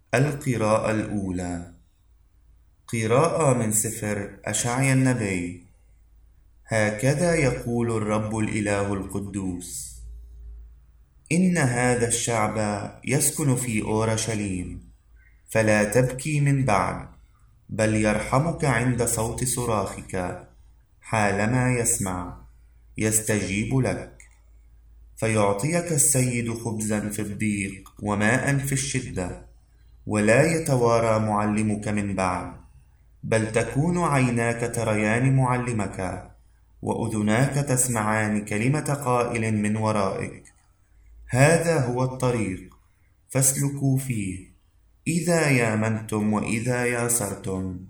القراءة الأولى. قراءة من سفر أشعيا النبي. هكذا يقول الرب الإله القدوس: إن هذا الشعب يسكن في أورشليم، فلا تبكي من بعد، بل يرحمك عند صوت صراخك. حالما يسمع يستجيب لك، فيعطيك السيد خبزا في الضيق وماء في الشدة، ولا يتوارى معلمك من بعد، بل تكون عيناك تريان معلمك، وأذناك تسمعان كلمة قائل من ورائك: هذا هو الطريق، فاسلكوا فيه، إذا يامنتم وإذا ياسرتم.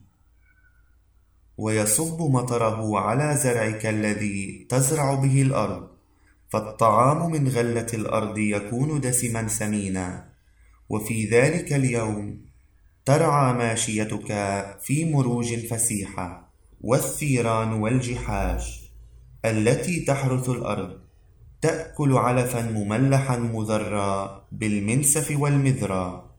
ويصب مطره على زرعك الذي تزرع به الأرض، فالطعام من غلة الأرض يكون دسما سمينا. وفي ذلك اليوم ترعى ماشيتك في مروج فسيحة، والثيران والجحاش التي تحرث الأرض تأكل علفا مملحا مذرا بالمنسف والمذرى.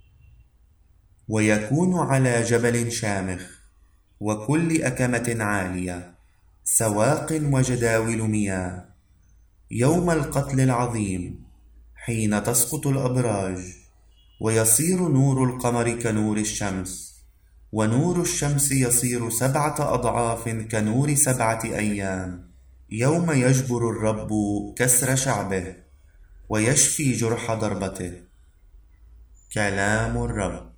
ويكون على جبل شامخ وكل أكمة عالية سواق وجداول مياه، يوم القتل العظيم، حين تسقط الأبراج، ويصير نور القمر كنور الشمس، ونور الشمس يصير 7 أضعاف كنور 7 أيام، يوم يجبر الرب كسر شعبه ويشفي جرح ضربته. كلام الرب.